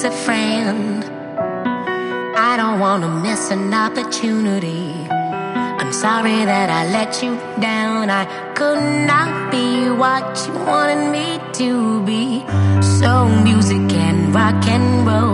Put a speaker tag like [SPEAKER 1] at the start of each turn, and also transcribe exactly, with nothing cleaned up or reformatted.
[SPEAKER 1] a friend. I don't wanna miss an opportunity. I'm sorry that I let you down. I could not be what you wanted me to be. So music and rock and roll